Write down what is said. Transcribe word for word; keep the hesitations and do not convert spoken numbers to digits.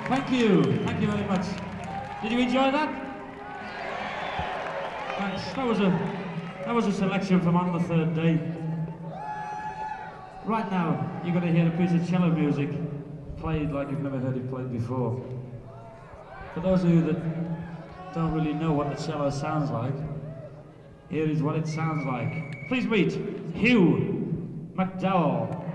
Thank you. Thank you very much. Did you enjoy that? Thanks. That was a that was a selection from On the Third Day. Right now, you're going to hear a piece of cello music played like you've never heard it played before. For those of you that don't really know what the cello sounds like, here is what it sounds like. Please meet Hugh McDowell.